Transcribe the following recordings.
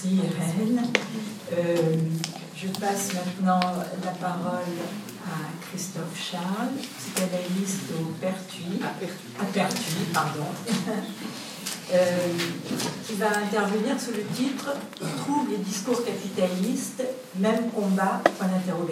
Merci Irène. Je passe maintenant la parole à Christophe Charles, psychanalyste au Pertuis, à Pertuis, pardon, qui va intervenir sous le titre « Troubles et discours capitalistes, même combat, point d'interrogation ».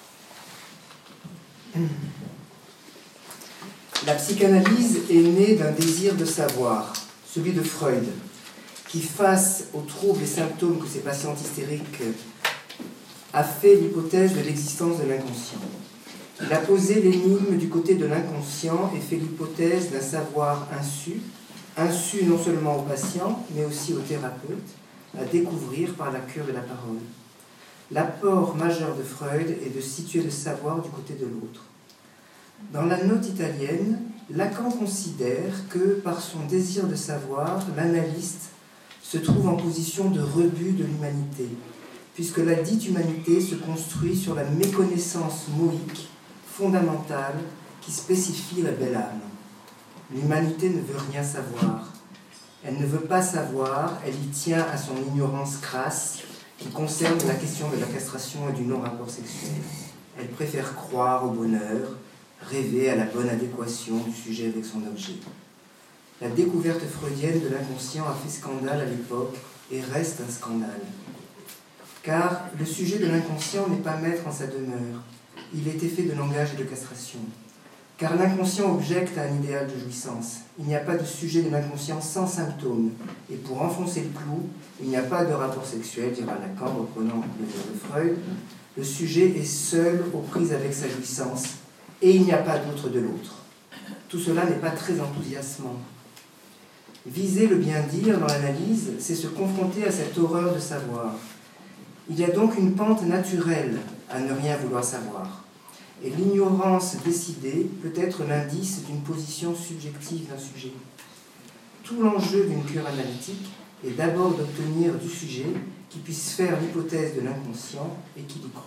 La psychanalyse est née d'un désir de savoir, celui de Freud, qui, face aux troubles et symptômes que ses patients hystériques a fait l'hypothèse de l'existence de l'inconscient. Il a posé l'énigme du côté de l'inconscient et fait l'hypothèse d'un savoir insu non seulement aux patients, mais aussi aux thérapeutes, à découvrir par la cure de la parole. L'apport majeur de Freud est de situer le savoir du côté de l'autre. Dans la note italienne, Lacan considère que, par son désir de savoir, l'analyste se trouve en position de rebut de l'humanité, puisque la dite humanité se construit sur la méconnaissance moïque fondamentale qui spécifie la belle âme. L'humanité ne veut rien savoir. Elle ne veut pas savoir, elle y tient à son ignorance crasse qui concerne la question de la castration et du non-rapport sexuel. Elle préfère croire au bonheur, rêver à la bonne adéquation du sujet avec son objet. La découverte freudienne de l'inconscient a fait scandale à l'époque et reste un scandale. Car le sujet de l'inconscient n'est pas maître en sa demeure. Il est effet de langage et de castration. Car l'inconscient objecte à un idéal de jouissance. Il n'y a pas de sujet de l'inconscient sans symptômes. Et pour enfoncer le clou, il n'y a pas de rapport sexuel, dira Lacan, reprenant le dire de Freud. Le sujet est seul aux prises avec sa jouissance, et il n'y a pas d'autre de l'autre. Tout cela n'est pas très enthousiasmant. Viser le bien-dire dans l'analyse, c'est se confronter à cette horreur de savoir. Il y a donc une pente naturelle à ne rien vouloir savoir. Et l'ignorance décidée peut être l'indice d'une position subjective d'un sujet. Tout l'enjeu d'une cure analytique est d'abord d'obtenir du sujet qui puisse faire l'hypothèse de l'inconscient et qu'il y croit.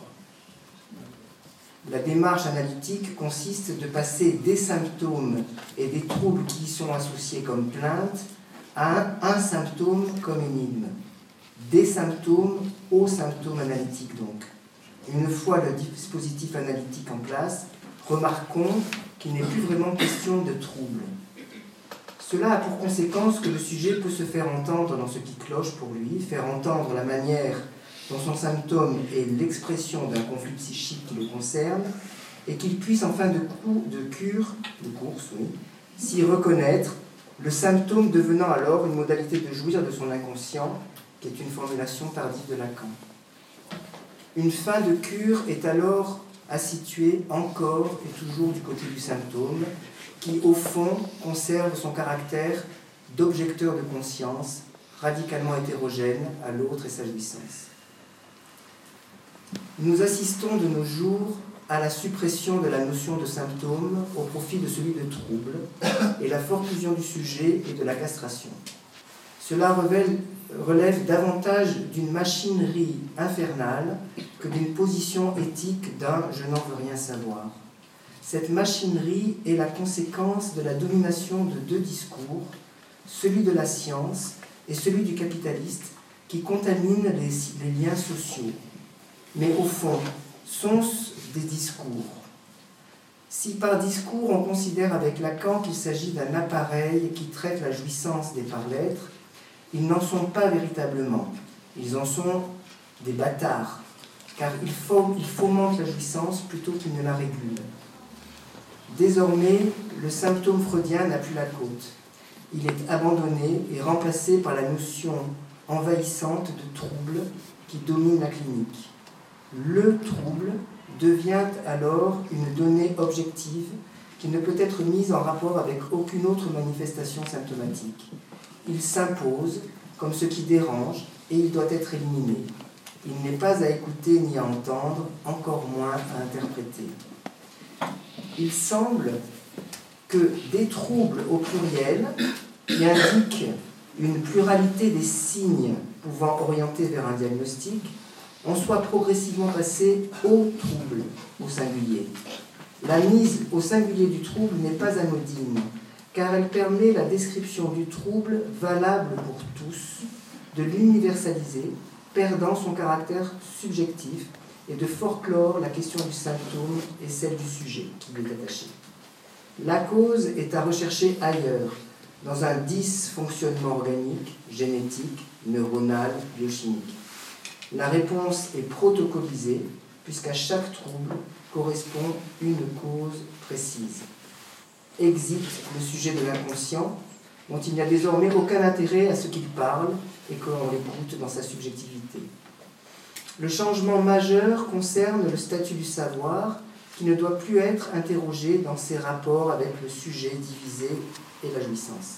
La démarche analytique consiste de passer des symptômes et des troubles qui y sont associés comme plainte à un symptôme comme énigme. Des symptômes aux symptômes analytiques donc. Une fois le dispositif analytique en place, remarquons qu'il n'est plus vraiment question de trouble. Cela a pour conséquence que le sujet peut se faire entendre dans ce qui cloche pour lui, faire entendre la manière dont son symptôme est l'expression d'un conflit psychique qui le concerne, et qu'il puisse en fin de course, s'y reconnaître, le symptôme devenant alors une modalité de jouir de son inconscient, qui est une formulation tardive de Lacan. Une fin de cure est alors à situer encore et toujours du côté du symptôme, qui au fond conserve son caractère d'objecteur de conscience, radicalement hétérogène à l'autre et sa jouissance. Nous assistons de nos jours à la suppression de la notion de symptôme au profit de celui de trouble et la forclusion du sujet et de la castration. Cela relève davantage d'une machinerie infernale que d'une position éthique d'un « je n'en veux rien savoir ». Cette machinerie est la conséquence de la domination de deux discours, celui de la science et celui du capitaliste, qui contaminent les liens sociaux. Mais au fond, sont-ce des discours? Si par discours on considère avec Lacan qu'il s'agit d'un appareil qui traite la jouissance des par-l'être, ils n'en sont pas véritablement. Ils en sont des bâtards, car ils fomentent la jouissance plutôt qu'ils ne la régulent. Désormais, le symptôme freudien n'a plus la côte. Il est abandonné et remplacé par la notion envahissante de trouble qui domine la clinique. Le trouble devient alors une donnée objective qui ne peut être mise en rapport avec aucune autre manifestation symptomatique. Il s'impose comme ce qui dérange et il doit être éliminé. Il n'est pas à écouter ni à entendre, encore moins à interpréter. Il semble que des troubles au pluriel, qui indiquent une pluralité des signes pouvant orienter vers un diagnostic, on soit progressivement passé au trouble, au singulier. La mise au singulier du trouble n'est pas anodine, car elle permet la description du trouble valable pour tous, de l'universaliser, perdant son caractère subjectif, et de forclore la question du symptôme et celle du sujet qui lui est attaché. La cause est à rechercher ailleurs, dans un dysfonctionnement organique, génétique, neuronal, biochimique. La réponse est protocolisée, puisqu'à chaque trouble correspond une cause précise. Exit le sujet de l'inconscient, dont il n'y a désormais aucun intérêt à ce qu'il parle et que l'on l'écoute dans sa subjectivité. Le changement majeur concerne le statut du savoir, qui ne doit plus être interrogé dans ses rapports avec le sujet divisé et la jouissance.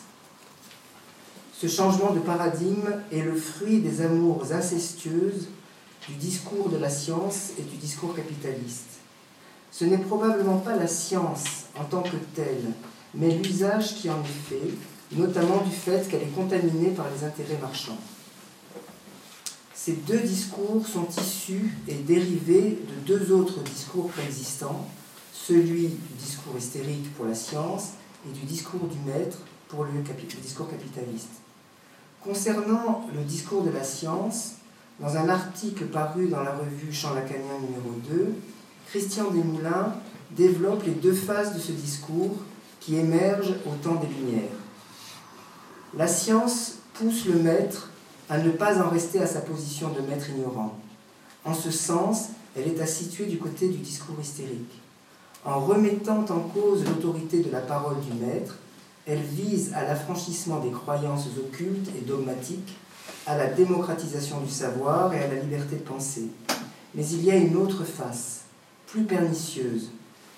Ce changement de paradigme est le fruit des amours incestueuses du discours de la science et du discours capitaliste. Ce n'est probablement pas la science en tant que telle, mais l'usage qui en est fait, notamment du fait qu'elle est contaminée par les intérêts marchands. Ces deux discours sont issus et dérivés de deux autres discours préexistants, celui du discours hystérique pour la science et du discours du maître pour le discours capitaliste. Concernant le discours de la science, dans un article paru dans la revue Champ lacanien numéro 2, Christian Desmoulins développe les deux phases de ce discours qui émergent au temps des Lumières. La science pousse le maître à ne pas en rester à sa position de maître ignorant. En ce sens, elle est à situer du côté du discours hystérique. En remettant en cause l'autorité de la parole du maître, elle vise à l'affranchissement des croyances occultes et dogmatiques, à la démocratisation du savoir et à la liberté de penser. Mais il y a une autre face, plus pernicieuse,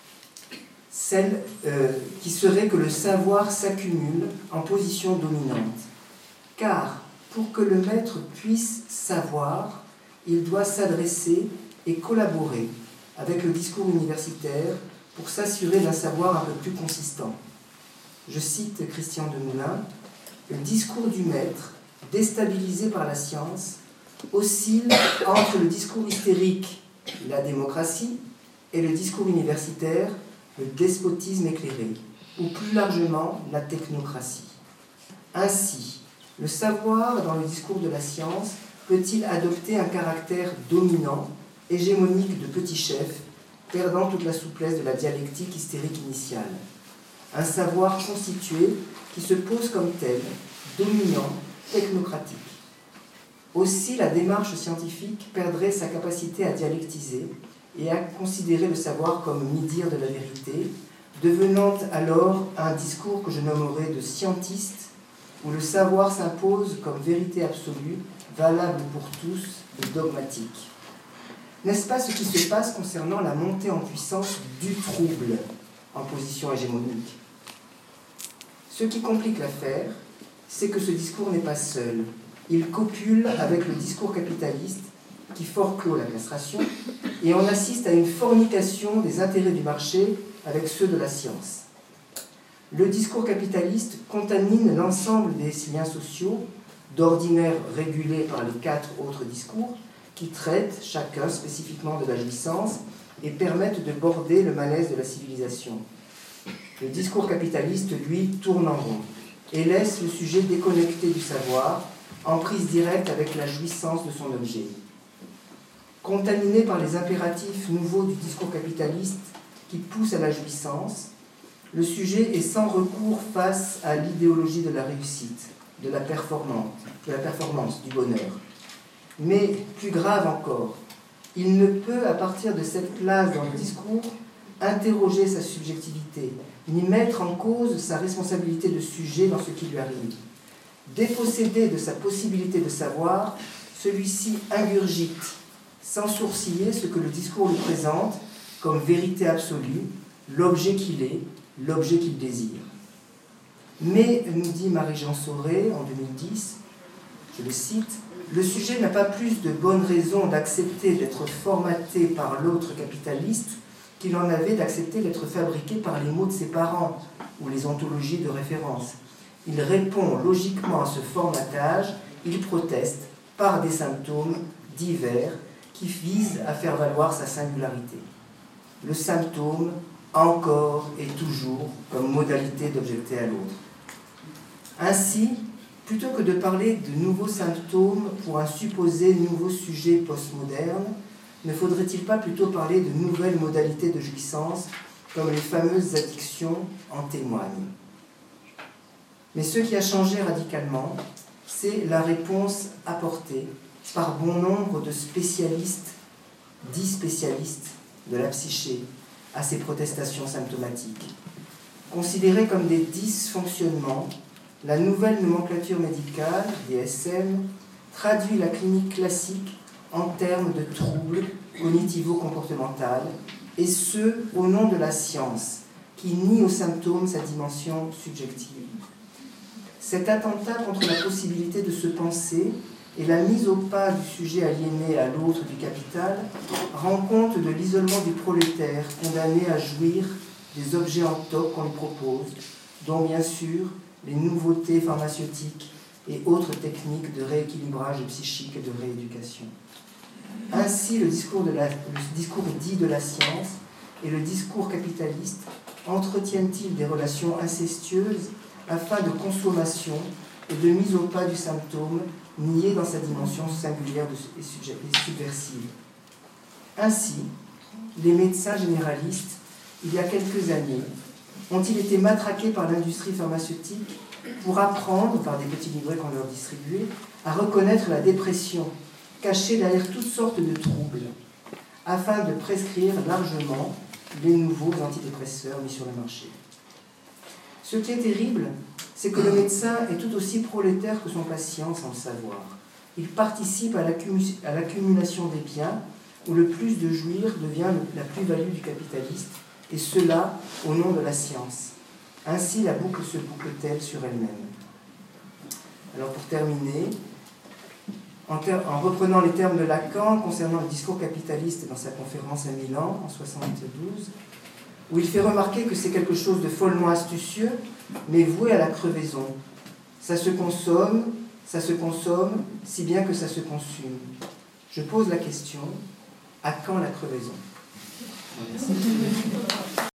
celle qui serait que le savoir s'accumule en position dominante. Car, pour que le maître puisse savoir, il doit s'adresser et collaborer avec le discours universitaire pour s'assurer d'un savoir un peu plus consistant. Je cite Christian Desmoulins, « Le discours du maître, déstabilisé par la science, oscille entre le discours hystérique, la démocratie, et le discours universitaire, le despotisme éclairé, ou plus largement la technocratie. Ainsi, le savoir dans le discours de la science peut-il adopter un caractère dominant, hégémonique de petit chef, perdant toute la souplesse de la dialectique hystérique initiale. Un savoir constitué qui se pose comme tel, dominant, technocratique. Aussi, la démarche scientifique perdrait sa capacité à dialectiser et à considérer le savoir comme mi-dire de la vérité, devenant alors un discours que je nommerais de scientiste, où le savoir s'impose comme vérité absolue, valable pour tous et dogmatique. N'est-ce pas ce qui se passe concernant la montée en puissance du trouble en position hégémonique? Ce qui complique l'affaire, c'est que ce discours n'est pas seul. Il copule avec le discours capitaliste qui forclôt la castration, et on assiste à une fornication des intérêts du marché avec ceux de la science. Le discours capitaliste contamine l'ensemble des liens sociaux, d'ordinaire régulés par les 4 autres discours, qui traitent chacun spécifiquement de la jouissance et permettent de border le malaise de la civilisation. Le discours capitaliste, lui, tourne en rond et laisse le sujet déconnecté du savoir, en prise directe avec la jouissance de son objet. Contaminé par les impératifs nouveaux du discours capitaliste qui poussent à la jouissance, le sujet est sans recours face à l'idéologie de la réussite, de la performance, du bonheur. Mais, plus grave encore, il ne peut, à partir de cette place dans le discours, interroger sa subjectivité, ni mettre en cause sa responsabilité de sujet dans ce qui lui arrive. Dépossédé de sa possibilité de savoir, celui-ci ingurgite, sans sourciller, ce que le discours lui présente comme vérité absolue, l'objet qu'il est, l'objet qu'il désire. Mais, nous dit Marie-Jean Sauré en 2010, je le cite, « Le sujet n'a pas plus de bonnes raisons d'accepter d'être formaté par l'autre capitaliste qu'il en avait d'accepter d'être fabriqué par les mots de ses parents ou les ontologies de référence. Il répond logiquement à ce formatage, il proteste par des symptômes divers qui visent à faire valoir sa singularité. Le symptôme, encore et toujours, comme modalité d'objecter à l'autre. Ainsi, Plutôt que de parler de nouveaux symptômes pour un supposé nouveau sujet postmoderne, ne faudrait-il pas plutôt parler de nouvelles modalités de jouissance, comme les fameuses addictions en témoignent? Mais ce qui a changé radicalement, c'est la réponse apportée par bon nombre de spécialistes, dits spécialistes de la psyché, à ces protestations symptomatiques. Considérées comme des dysfonctionnements, la nouvelle nomenclature médicale, DSM, traduit la clinique classique en termes de troubles cognitivo-comportementaux, et ce, au nom de la science, qui nie aux symptômes sa dimension subjective. Cet attentat contre la possibilité de se penser et la mise au pas du sujet aliéné à l'autre du capital rend compte de l'isolement du prolétaire condamné à jouir des objets en toc qu'on lui propose, dont bien sûr les nouveautés pharmaceutiques et autres techniques de rééquilibrage psychique et de rééducation. Ainsi, le discours dit de la science et le discours capitaliste entretiennent-ils des relations incestueuses afin de consommation et de mise au pas du symptôme nié dans sa dimension singulière et subversive. Ainsi, les médecins généralistes, il y a quelques années, ont-ils été matraqués par l'industrie pharmaceutique pour apprendre, par des petits livrets qu'on leur distribuait, à reconnaître la dépression, cachée derrière toutes sortes de troubles, afin de prescrire largement les nouveaux antidépresseurs mis sur le marché. Ce qui est terrible, c'est que le médecin est tout aussi prolétaire que son patient sans le savoir. Il participe à l'accumulation des biens, où le plus de jouir devient la plus-value du capitaliste, et cela au nom de la science. Ainsi la boucle se boucle-t-elle sur elle-même. Alors pour terminer, en reprenant les termes de Lacan concernant le discours capitaliste dans sa conférence à Milan en 1972, où il fait remarquer que c'est quelque chose de follement astucieux, mais voué à la crevaison. Ça se consomme, si bien que ça se consume. Je pose la question, à quand la crevaison? Merci.